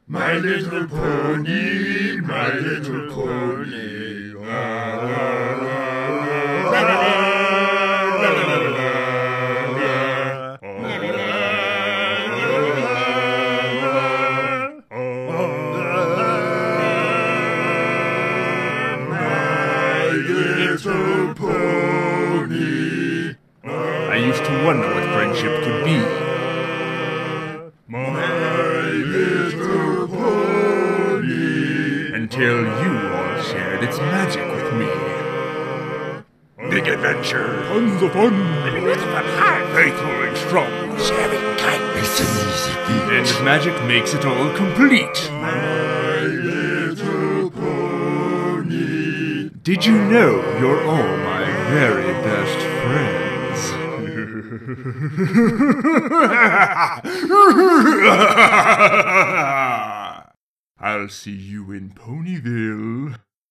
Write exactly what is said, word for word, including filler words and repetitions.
My little pony, my little pony. La, la, la, la, la. Little pony. I used to wonder what friendship could be. My little pony. Until you all shared its magic with me. Big adventure. Tons of fun. Faithful and strong. Sharing kindness is easy. And magic makes it all complete. My little pony. Did you know you're all my very best friends? I'll see you in Ponyville.